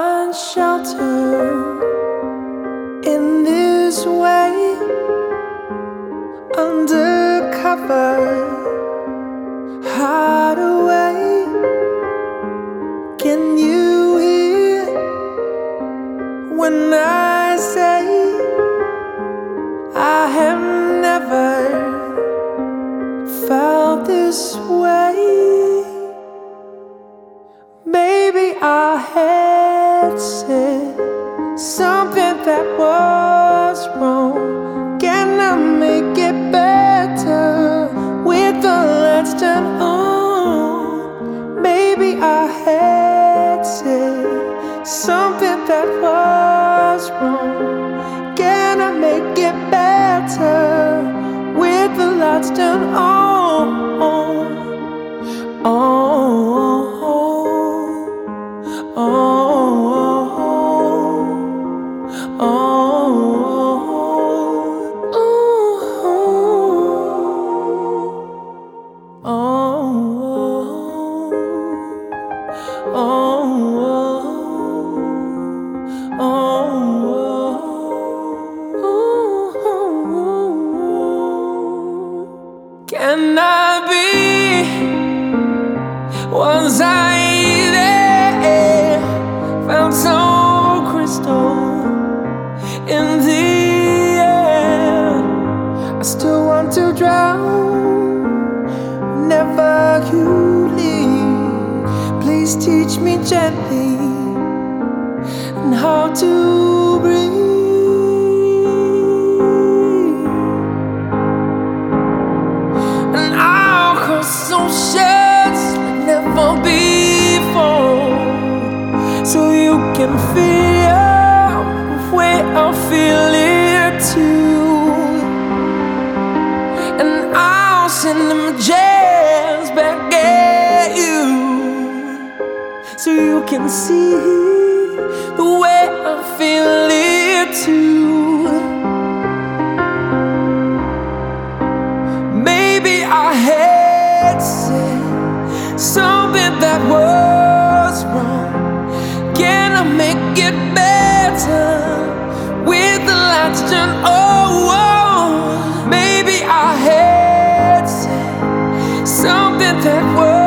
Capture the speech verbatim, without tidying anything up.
find shelter in this way, under cover, hide away. Can you hear when I say I have never felt this way? Maybe I had said something that was wrong. Can I make it better with the lights turned on? Maybe I had said something that was wrong. Can I make it better with the lights turned on? On, on, can I be? Was I there? Found some crystal in the air. I still want to drown whenever you leave. Please teach me gently and how to breathe. And I'll cross oceans like never before, so you can feel the way I feel it too. And I'll send them jazz back at you, so you can see the way I feel it too. Maybe I had said something that was wrong. Can I make it better with the lights turned on? Maybe I had said something that was